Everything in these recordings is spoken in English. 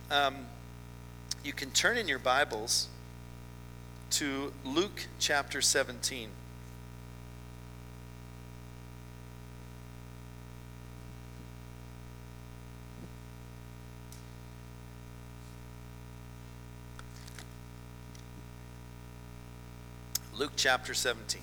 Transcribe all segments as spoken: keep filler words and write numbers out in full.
um, you can turn in your Bibles to Luke chapter seventeen. Luke chapter seventeen.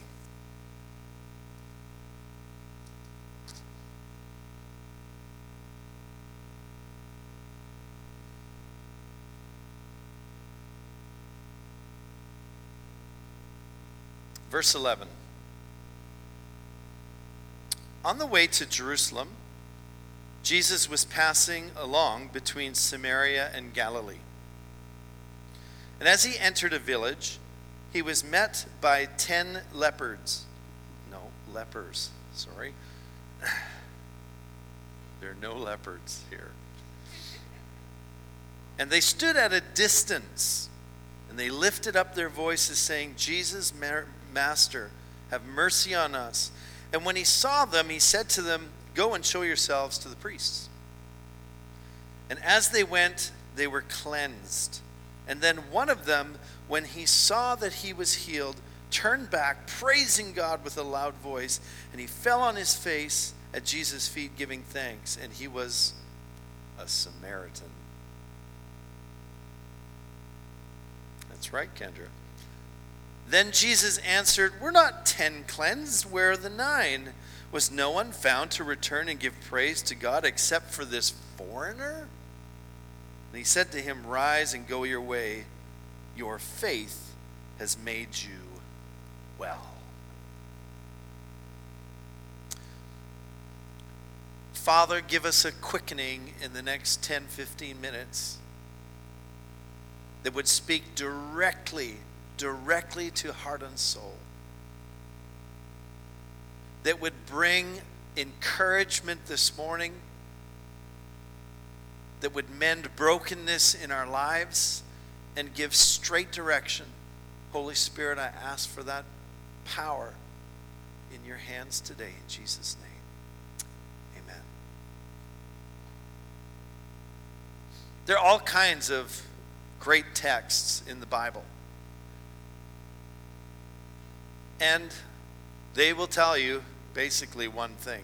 Verse eleven. On the way to Jerusalem, Jesus was passing along between Samaria and Galilee. And as he entered a village, he was met by ten lepers. No, lepers, sorry. There are no leopards here. And they stood at a distance, and they lifted up their voices, saying, Jesus, Master, have mercy on us. And when he saw them, he said to them, Go and show yourselves to the priests. And as they went, they were cleansed. And then one of them, when he saw that he was healed, turned back, praising God with a loud voice, and he fell on his face at Jesus' feet, giving thanks. And he was a Samaritan. That's right, Kendra. Then Jesus answered, Were not ten cleansed? Where are the nine? Was no one found to return and give praise to God except for this foreigner? And he said to him, Rise and go your way. Your faith has made you well. Father, give us a quickening in the next ten, fifteen minutes that would speak directly directly to heart and soul, that would bring encouragement this morning, that would mend brokenness in our lives and give straight direction. Holy Spirit, I ask for that power in your hands today, in Jesus' name. Amen. There are all kinds of great texts in the Bible. And they will tell you basically one thing: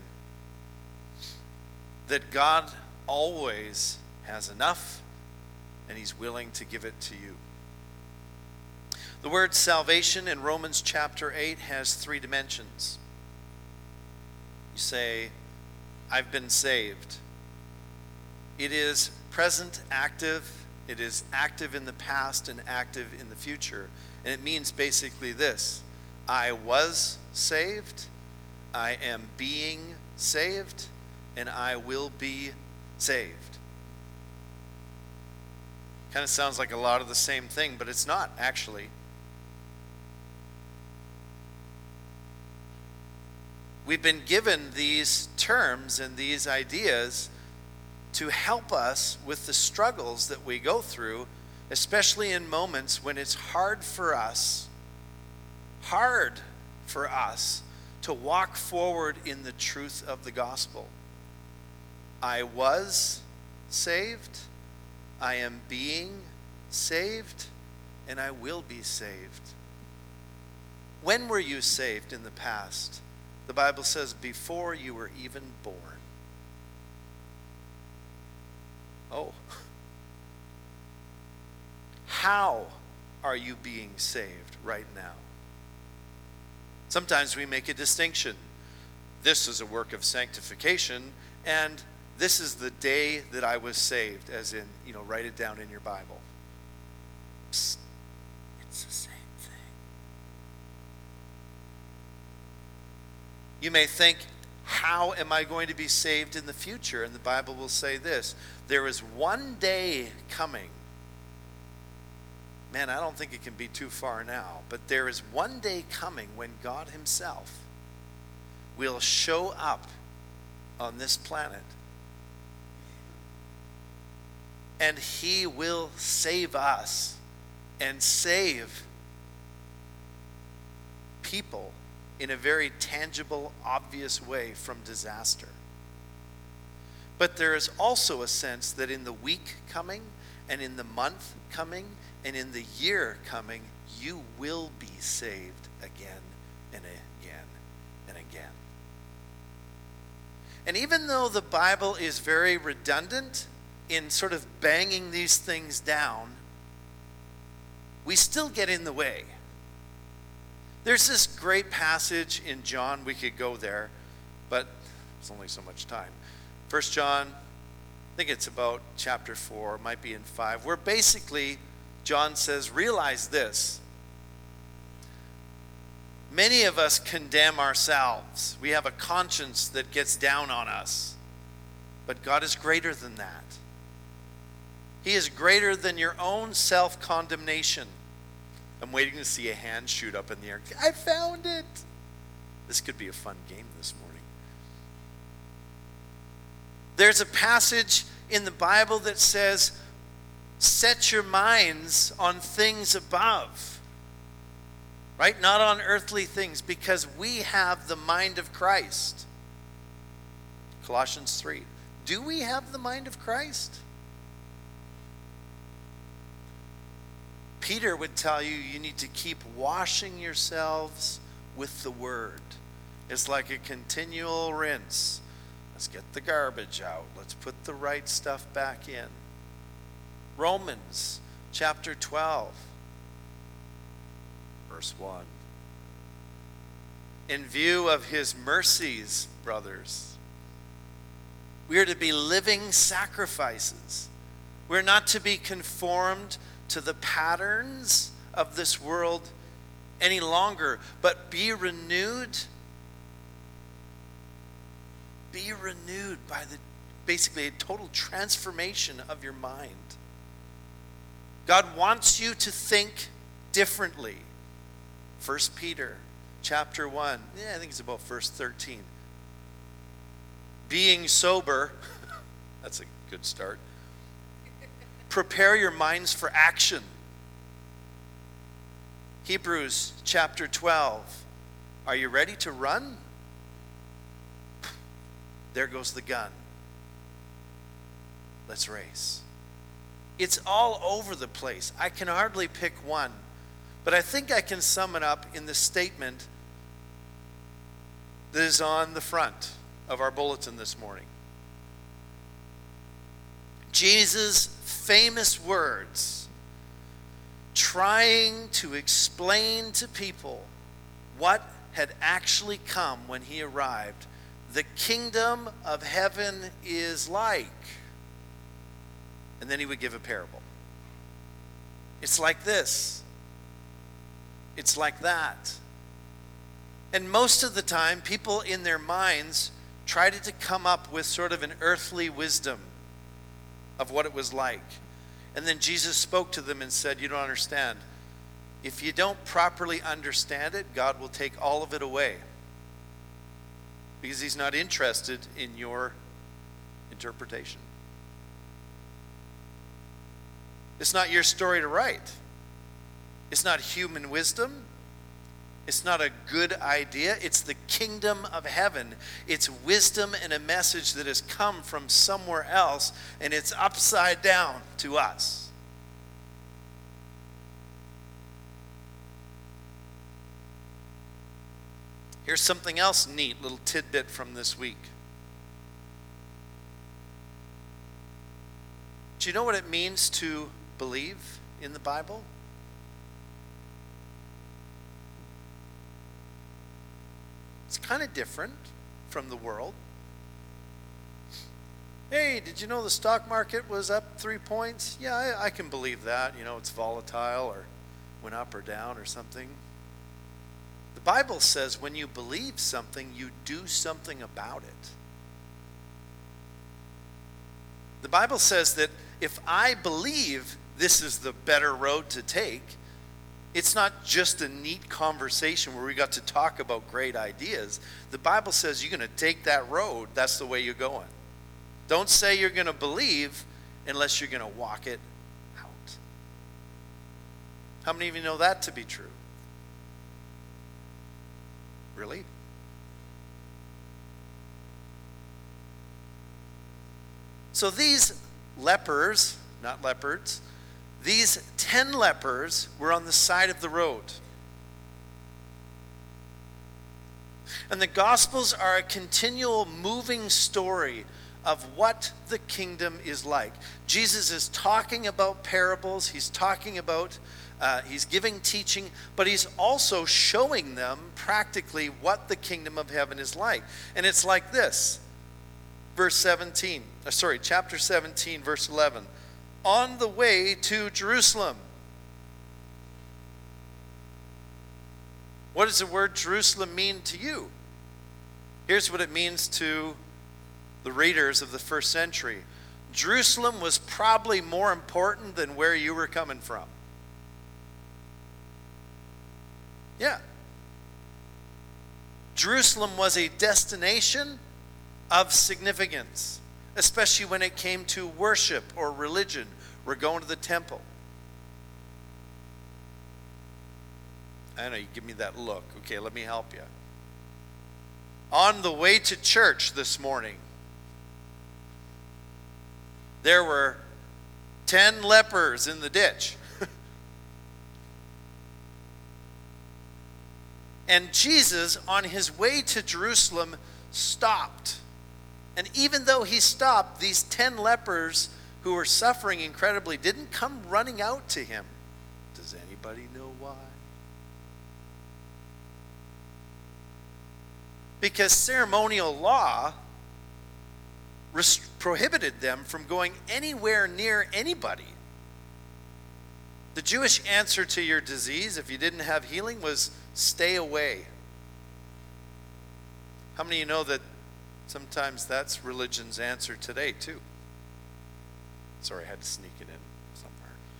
that God always has enough and he's willing to give it to you. The word salvation in Romans chapter eight has three dimensions. You say, I've been saved. It is present active, it is active in the past and active in the future. And it means basically this: I was saved, I am being saved, and I will be saved. Kind of sounds like a lot of the same thing, but it's not actually. We've been given these terms and these ideas to help us with the struggles that we go through, especially in moments when it's hard for us hard for us to walk forward in the truth of the gospel. I was saved, I am being saved, and I will be saved. When were you saved in the past? The Bible says before you were even born. Oh. How are you being saved right now? Sometimes we make a distinction. This is a work of sanctification, and this is the day that I was saved, as in, you know, write it down in your Bible. Psst. It's the same thing. You may think, how am I going to be saved in the future? And the Bible will say this: there is one day coming. Man, I don't think it can be too far now, but there is one day coming when God himself will show up on this planet. And he will save us and save people in a very tangible, obvious way from disaster. But there is also a sense that in the week coming and in the month coming, and in the year coming, you will be saved again and again and again. And even though the Bible is very redundant in sort of banging these things down, we still get in the way. There's this great passage in John, we could go there, but there's only so much time. First John, I think it's about chapter four, might be in five, where basically John says, realize this. Many of us condemn ourselves. We have a conscience that gets down on us. But God is greater than that. He is greater than your own self-condemnation. I'm waiting to see a hand shoot up in the air. I found it. This could be a fun game this morning. There's a passage in the Bible that says, set your minds on things above. Right? Not on earthly things, because we have the mind of Christ. Colossians three. Do we have the mind of Christ? Peter would tell you, you need to keep washing yourselves with the word. It's like a continual rinse. Let's get the garbage out. Let's put the right stuff back in. Romans chapter twelve. Verse one. In view of his mercies, brothers, we are to be living sacrifices. We're not to be conformed to the patterns of this world any longer, but be renewed. Be renewed by the basically a total transformation of your mind. God wants you to think differently. First Peter chapter one, yeah, I think it's about verse thirteen. Being sober, that's a good start. Prepare your minds for action. Hebrews chapter twelve, are you ready to run? There goes the gun. Let's race. It's all over the place. I can hardly pick one. But I think I can sum it up in the statement that is on the front of our bulletin this morning. Jesus' famous words, trying to explain to people what had actually come when he arrived. The kingdom of heaven is like. And then he would give a parable. It's like this. It's like that. And most of the time, people in their minds tried to come up with sort of an earthly wisdom of what it was like. And then Jesus spoke to them and said, you don't understand. If you don't properly understand it, God will take all of it away. Because he's not interested in your interpretation. It's not your story to write. It's not human wisdom. It's not a good idea. It's the kingdom of heaven. It's wisdom and a message that has come from somewhere else, and it's upside down to us. Here's something else neat, little tidbit from this week. Do you know what it means to believe in the Bible? It's kind of different from the world. Hey, did you know the stock market was up three points? Yeah, I, I can believe that. You know, it's volatile or went up or down or something. The Bible says when you believe something, you do something about it. The Bible says that if I believe this is the better road to take, it's not just a neat conversation where we got to talk about great ideas. The Bible says you're going to take that road. That's the way you're going. Don't say you're going to believe unless you're going to walk it out. How many of you know that to be true? Really? So these lepers not leopards. These ten lepers were on the side of the road. And the Gospels are a continual moving story of what the kingdom is like. Jesus is talking about parables. He's talking about, uh, he's giving teaching, but he's also showing them practically what the kingdom of heaven is like. And it's like this. Verse seventeen, uh, sorry, chapter seventeen, verse eleven. On the way to Jerusalem. What does the word Jerusalem mean to you? Here's what it means to the readers of the first century. Jerusalem was probably more important than where you were coming from. Yeah. Jerusalem was a destination of significance, especially when it came to worship or religion. We're going to the temple. I know you give me that look. Okay, let me help you. On the way to church this morning, there were ten lepers in the ditch. And Jesus, on his way to Jerusalem, stopped. And even though he stopped, these ten lepers who were suffering incredibly didn't come running out to him. Does anybody know why? Because ceremonial law rest- prohibited them from going anywhere near anybody. The Jewish answer to your disease, if you didn't have healing, was stay away. How many of you know that sometimes that's religion's answer today too? Sorry, I had to sneak it in somewhere.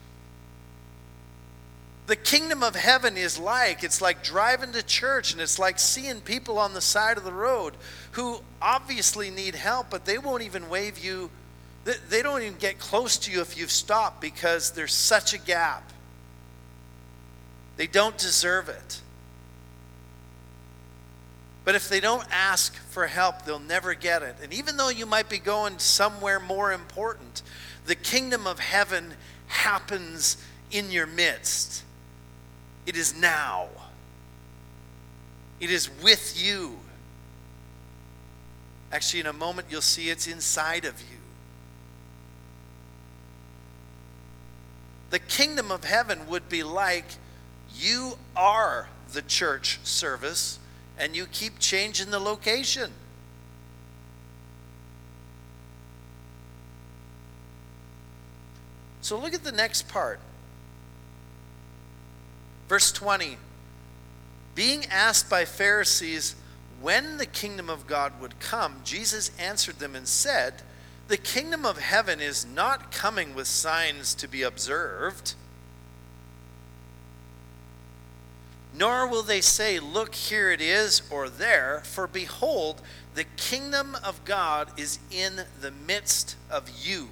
The kingdom of heaven is like, it's like driving to church, and it's like seeing people on the side of the road who obviously need help, but they won't even wave you. They don't even get close to you if you've stopped because there's such a gap. They don't deserve it. But if they don't ask for help, they'll never get it. And even though you might be going somewhere more important, the kingdom of heaven happens in your midst. It is now. It is with you. Actually, in a moment, you'll see it's inside of you. The kingdom of heaven would be like you are the church service and you keep changing the location. So look at the next part. Verse twenty. Being asked by Pharisees when the kingdom of God would come, Jesus answered them and said, the kingdom of heaven is not coming with signs to be observed, nor will they say, look, here it is, or there, for behold, the kingdom of God is in the midst of you.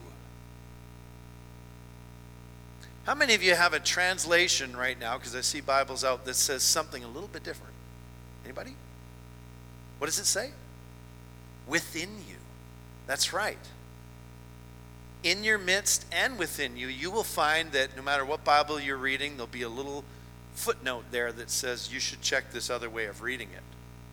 How many of you have a translation right now, because I see Bibles out, that says something a little bit different? Anybody? What does it say? Within you. That's right. In your midst and within you, you will find that no matter what Bible you're reading, there'll be a little footnote there that says you should check this other way of reading it.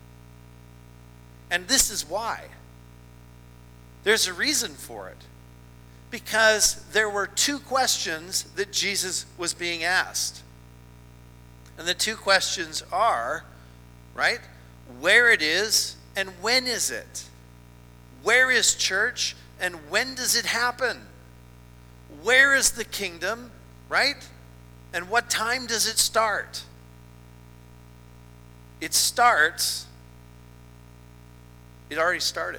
And this is why. There's a reason for it. Because there were two questions that Jesus was being asked. And the two questions are, right, where it is and when is it? Where is church and when does it happen? Where is the kingdom, right? And what time does it start? It starts, it already started.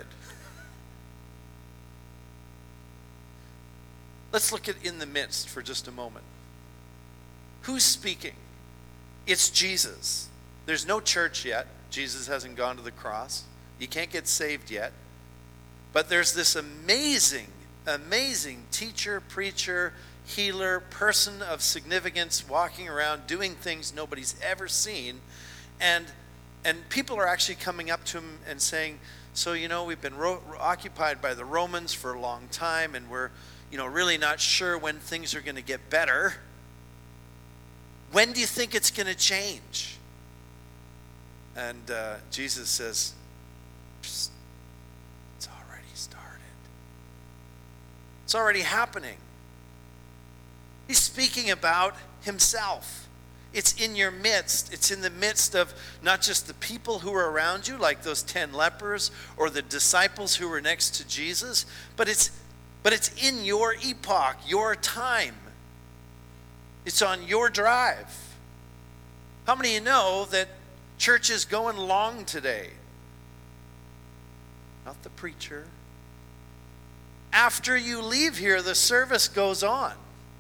Let's look at in the midst for just a moment. Who's speaking? It's Jesus. There's no church yet. Jesus hasn't gone to the cross. You can't get saved yet. But there's this amazing, amazing teacher, preacher, healer, person of significance walking around doing things nobody's ever seen. And, and people are actually coming up to him and saying, so, you know, we've been ro- occupied by the Romans for a long time, and we're, you know, really not sure when things are going to get better. When do you think it's going to change? And uh, Jesus says, it's already started. It's already happening. He's speaking about himself. It's in your midst. It's in the midst of not just the people who are around you, like those ten lepers or the disciples who were next to Jesus, but it's but it's in your epoch, your time. It's on your drive. How many of you know that church is going long today? Not the preacher. After you leave here, the service goes on.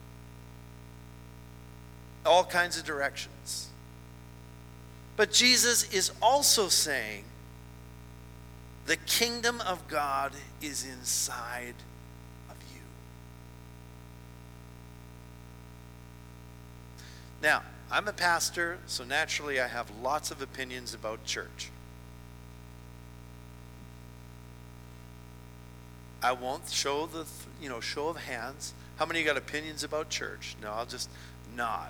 All kinds of directions. But Jesus is also saying the kingdom of God is inside of you. Now, I'm a pastor, so naturally I have lots of opinions about church. I won't show the, you know, show of hands. How many of you got opinions about church? No, I'll just nod.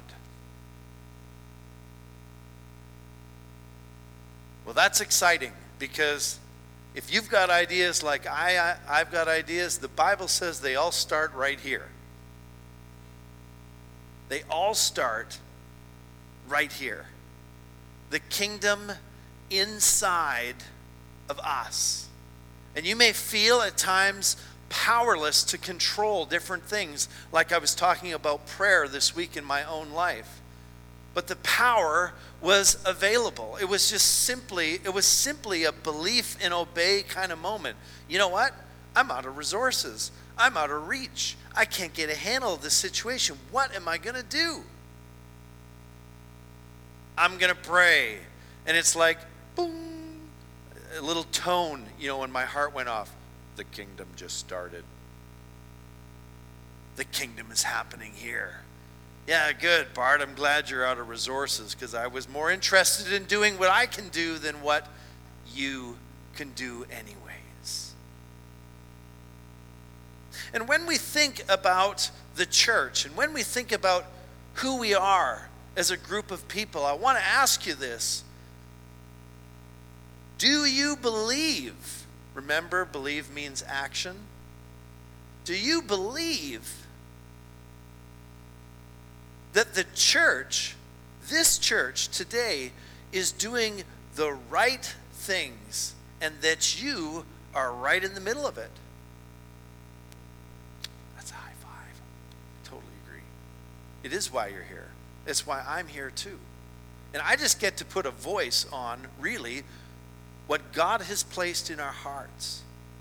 Well, that's exciting, because if you've got ideas like I, I, I've got ideas, the Bible says they all start right here. They all start right here. The kingdom inside of us. And you may feel at times powerless to control different things, like I was talking about prayer this week in my own life. But the power was available. It was just simply, it was simply a belief and obey kind of moment. You know what? I'm out of resources. I'm out of reach. I can't get a handle of this situation. What am I going to do? I'm going to pray. And it's like, boom, a little tone, you know, when my heart went off. The kingdom just started. The kingdom is happening here. Yeah, good, Bart. I'm glad you're out of resources, because I was more interested in doing what I can do than what you can do anyways. And when we think about the church, and when we think about who we are as a group of people, I want to ask you this. Do you believe? Remember, believe means action. Do you believe that the church, this church today, is doing the right things, and that you are right in the middle of it? That's a high five. I totally agree. It is why you're here. It's why I'm here too. And I just get to put a voice on, really, what God has placed in our hearts.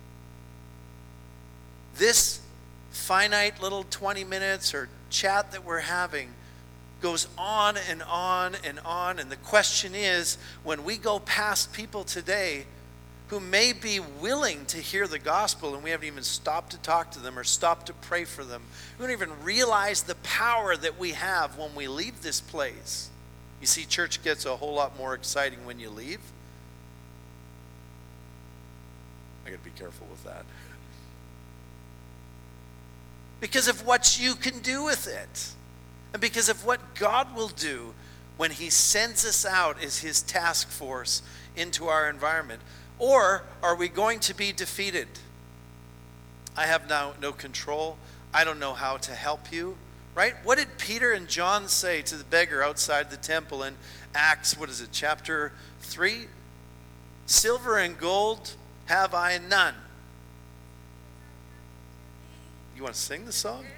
This finite little twenty minutes or chat that we're having goes on and on and on. And the question is, when we go past people today who may be willing to hear the gospel, and we haven't even stopped to talk to them or stopped to pray for them, we don't even realize the power that we have when we leave this place. You see, church gets a whole lot more exciting when you leave. I got to be careful with that. Because of what you can do with it. And because of what God will do when he sends us out as his task force into our environment. Or are we going to be defeated? I have now no control. I don't know how to help you. Right? What did Peter and John say to the beggar outside the temple in Acts, what is it, chapter three? Silver and gold have I none. You want to sing the song?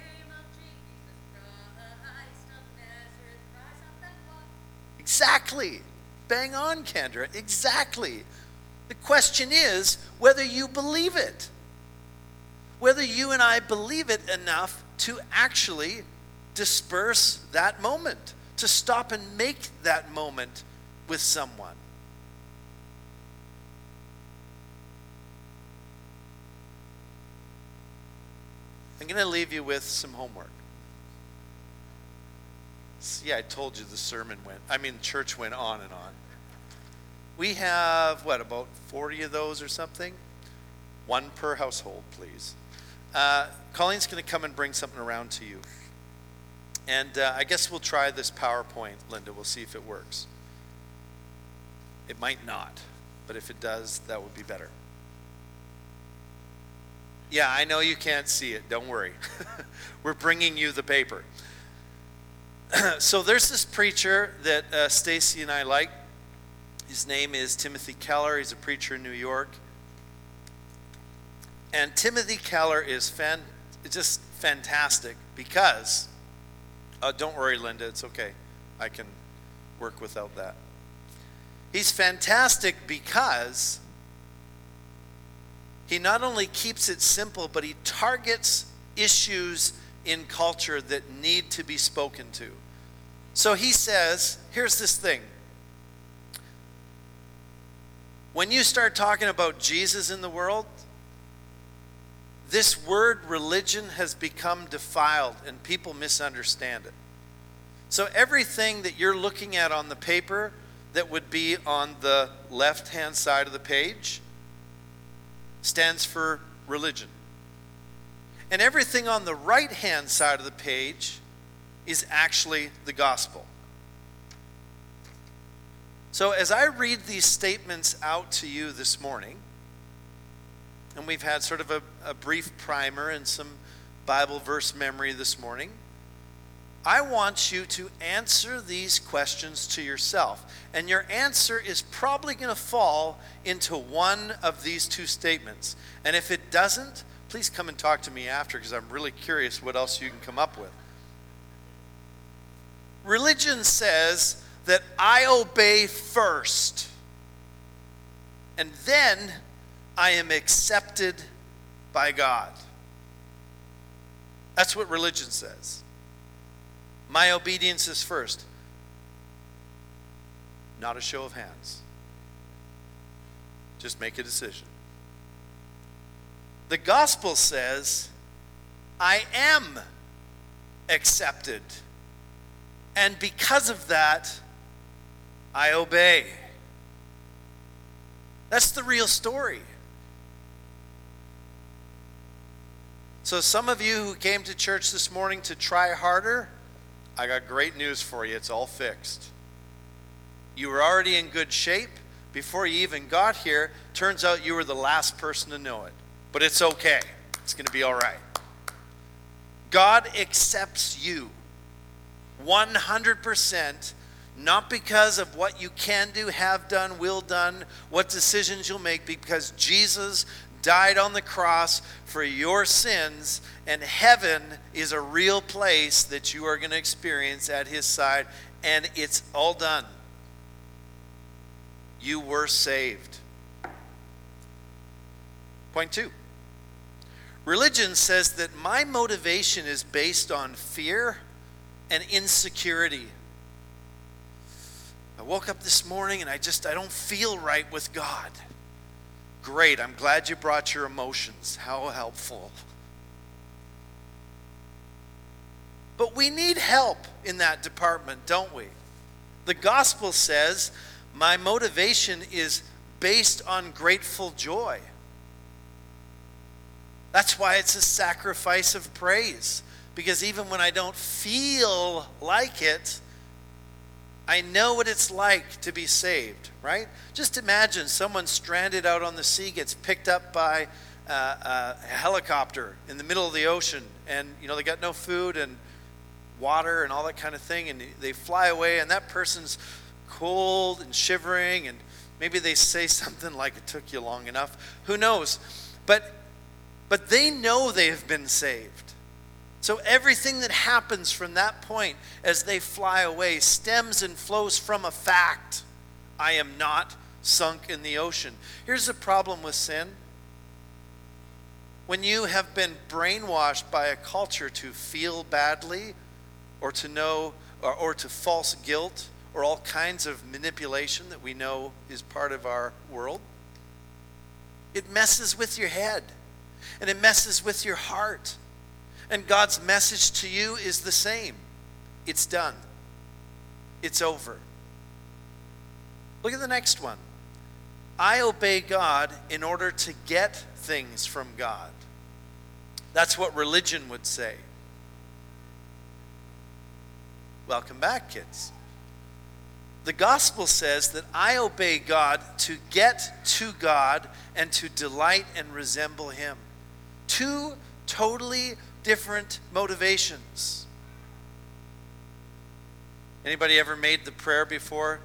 Exactly. Bang on, Kendra. Exactly. The question is whether you believe it. Whether you and I believe it enough to actually disperse that moment, to stop and make that moment with someone. I'm going to leave you with some homework. Yeah, I told you the sermon went, I mean, church went on and on. We have, what, about forty of those or something? One per household, please. uh, Colleen's going to come and bring something around to you. And uh, I guess we'll try this PowerPoint, Linda. We'll see if it works. It might not, but if it does, that would be better. Yeah, I know you can't see it. Don't worry. We're bringing you the paper. So there's this preacher that uh, Stacy and I like. His name is Timothy Keller. He's a preacher in New York. And Timothy Keller is fan, just fantastic because, uh, don't worry, Linda, it's okay. I can work without that. He's fantastic because he not only keeps it simple, but he targets issues in culture that need to be spoken to. So he says, here's this thing. When you start talking about Jesus in the world, this word religion has become defiled and people misunderstand it. So everything that you're looking at on the paper that would be on the left-hand side of the page stands for religion. And everything on the right-hand side of the page is actually the gospel. So as I read these statements out to you this morning, and we've had sort of a, a brief primer and some Bible verse memory this morning, I want you to answer these questions to yourself. And your answer is probably going to fall into one of these two statements. And if it doesn't, please come and talk to me after, because I'm really curious what else you can come up with. Religion says that I obey first, and then I am accepted by God. That's what religion says. My obedience is first. Not a show of hands. Just make a decision. The gospel says, I am accepted. And because of that, I obey. That's the real story. So some of you who came to church this morning to try harder, I got great news for you. It's all fixed. You were already in good shape before you even got here. Turns out you were the last person to know it. But it's okay. It's going to be all right. God accepts you one hundred percent, not because of what you can do, have done, will done, what decisions you'll make, because Jesus died on the cross for your sins, and heaven is a real place that you are going to experience at his side, and it's all done. You were saved. Point two. Religion says that my motivation is based on fear and insecurity. I woke up this morning and I just, I don't feel right with God. Great, I'm glad you brought your emotions. How helpful. But we need help in that department, don't we? The gospel says my motivation is based on grateful joy. That's why it's a sacrifice of praise. Because even when I don't feel like it, I know what it's like to be saved, right? Just imagine someone stranded out on the sea gets picked up by uh, a helicopter in the middle of the ocean, and you know they got no food and water and all that kind of thing, and they fly away, and that person's cold and shivering, and maybe they say something like, "It took you long enough." Who knows? But but they know they have been saved. So everything that happens from that point as they fly away stems and flows from a fact. I am not sunk in the ocean. Here's the problem with sin. When you have been brainwashed by a culture to feel badly or to know or, or to false guilt or all kinds of manipulation that we know is part of our world, it messes with your head and it messes with your heart. And God's message to you is the same. It's done. It's over. Look at the next one. I obey God in order to get things from God. That's what religion would say. Welcome back, kids. The gospel says that I obey God to get to God and to delight and resemble him. Two totally different motivations. Anybody ever made the prayer before?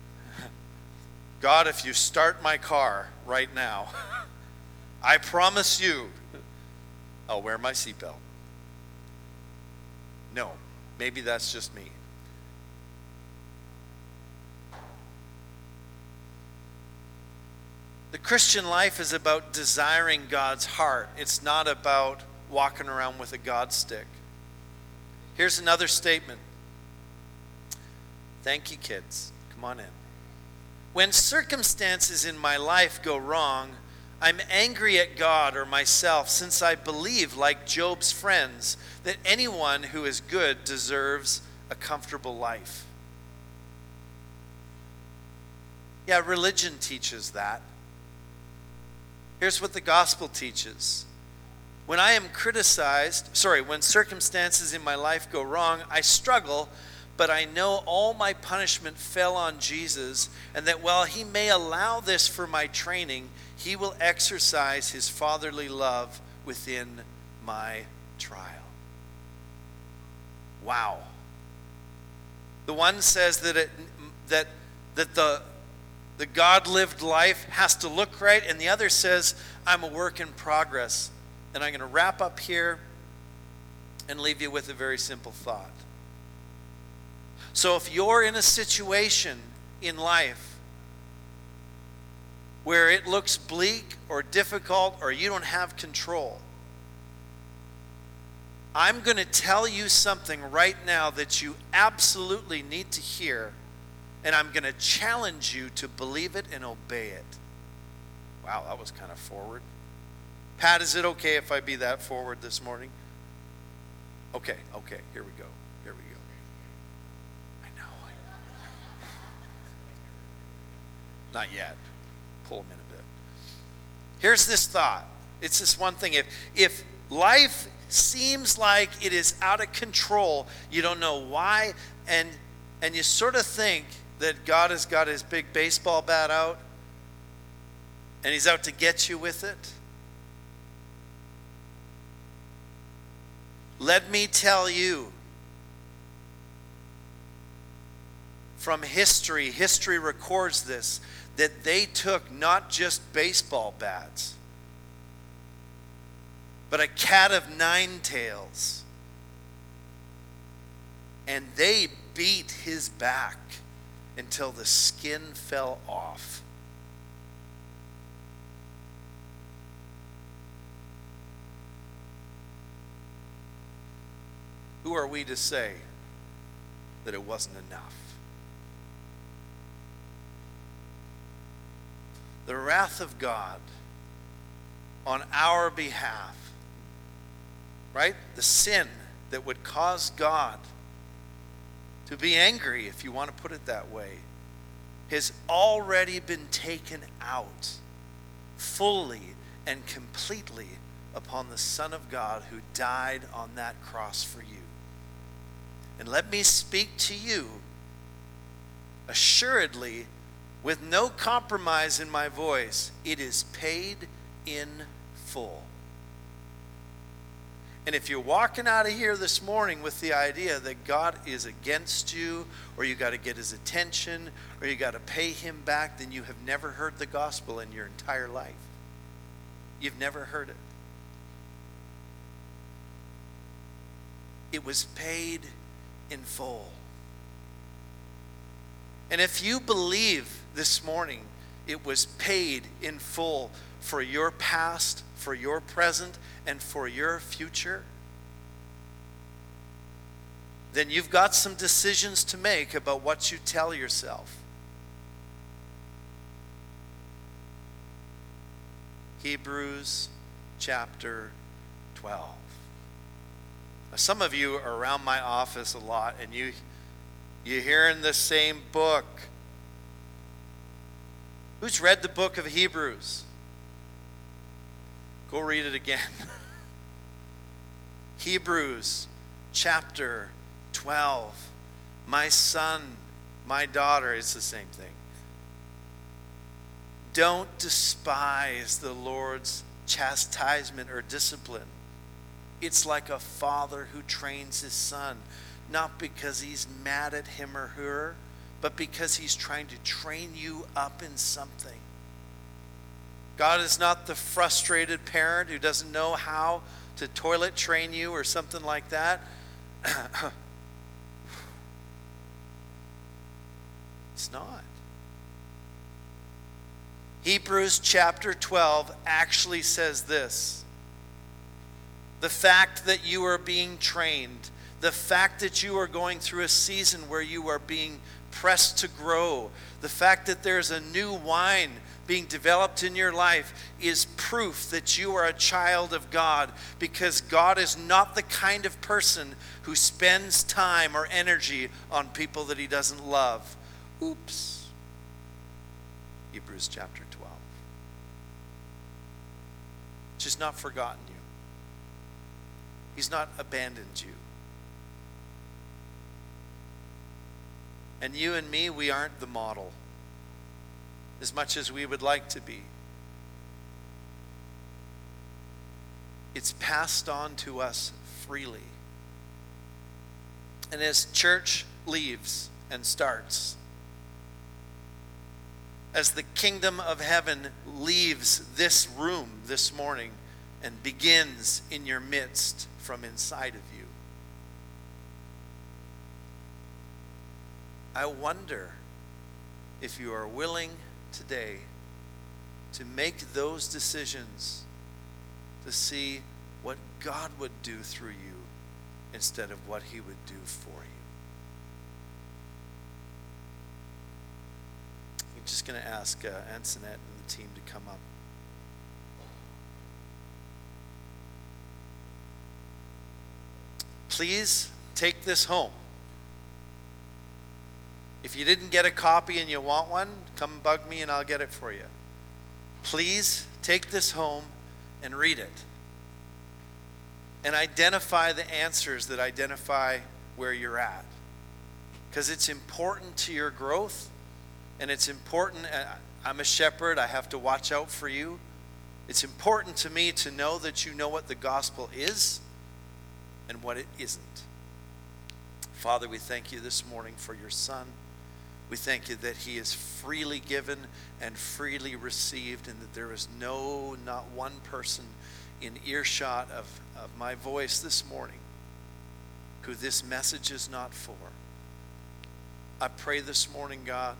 God, if you start my car right now, I promise you I'll wear my seatbelt. No, maybe that's just me. The Christian life is about desiring God's heart. It's not about walking around with a God stick. Here's another statement. Thank you, kids. Come on in. When circumstances in my life go wrong, I'm angry at God or myself, since I believe, like Job's friends, that anyone who is good deserves a comfortable life. Yeah, religion teaches that. Here's what the gospel teaches. When I am criticized, sorry, when circumstances in my life go wrong, I struggle, but I know all my punishment fell on Jesus, and that while he may allow this for my training, he will exercise his fatherly love within my trial. Wow. The one says that it, that that the the God-lived life has to look right, and the other says, I'm a work in progress. And I'm going to wrap up here and leave you with a very simple thought. So if you're in a situation in life where it looks bleak or difficult or you don't have control, I'm going to tell you something right now that you absolutely need to hear. And I'm going to challenge you to believe it and obey it. Wow, that was kind of forward. Pat, is it okay if I be that forward this morning? Okay, okay, here we go. Here we go. I know. Not yet. Pull them in a bit. Here's this thought. It's this one thing. If, if life seems like it is out of control, you don't know why, and, and you sort of think that God has got his big baseball bat out and he's out to get you with it, let me tell you, from history, history records this, that they took not just baseball bats, but a cat of nine tails, and they beat his back until the skin fell off. Who are we to say that it wasn't enough? The wrath of God on our behalf, right? The sin that would cause God to be angry, if you want to put it that way, has already been taken out fully and completely upon the Son of God who died on that cross for you. And let me speak to you assuredly, with no compromise in my voice, it is paid in full. And if you're walking out of here this morning with the idea that God is against you, or you got to get his attention, or you got to pay him back, then you have never heard the gospel in your entire life. You've never heard it. It was paid in full. And if you believe this morning it was paid in full for your past, for your present, and for your future, then you've got some decisions to make about what you tell yourself. Hebrews chapter twelve. Now, some of you are around my office a lot, and you you're hearing the same book. Who's read the book of Hebrews? Go read it again. Hebrews chapter twelve. My son, my daughter, it's the same thing. Don't despise the Lord's chastisement or discipline. It's like a father who trains his son, not because he's mad at him or her, but because he's trying to train you up in something. God is not the frustrated parent who doesn't know how to toilet train you or something like that. It's not. Hebrews chapter twelve actually says this. The fact that you are being trained, the fact that you are going through a season where you are being pressed to grow, the fact that there's a new wine being developed in your life is proof that you are a child of God, because God is not the kind of person who spends time or energy on people that he doesn't love. Oops. Hebrews chapter twelve. He's not forgotten you. He's not abandoned you. And you and me, we aren't the model as much as we would like to be. It's passed on to us freely. And as church leaves and starts, as the kingdom of heaven leaves this room this morning and begins in your midst from inside of you, I wonder if you are willing today to make those decisions to see what God would do through you instead of what he would do for you. I'm just going to ask uh, Antoinette and the team to come up. Please take this home. If you didn't get a copy and you want one, come bug me and I'll get it for you. Please take this home and read it. And identify the answers that identify where you're at. Because it's important to your growth, and it's important. I'm a shepherd, I have to watch out for you. It's important to me to know that you know what the gospel is and what it isn't. Father, we thank you this morning for your son. We thank you that he is freely given and freely received, and that there is no, not one person in earshot of, of my voice this morning who this message is not for. I pray this morning, God,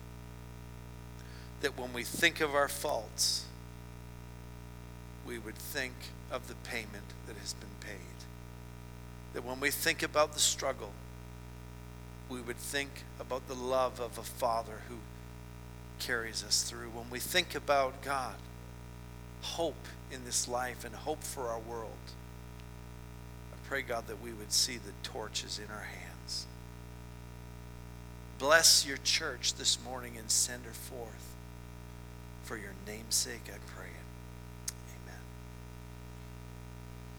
that when we think of our faults, we would think of the payment that has been paid. That when we think about the struggle, we would think about the love of a Father who carries us through. When we think about, God, hope in this life and hope for our world, I pray, God, that we would see the torches in our hands. Bless your church this morning and send her forth. For your name's sake, I pray it.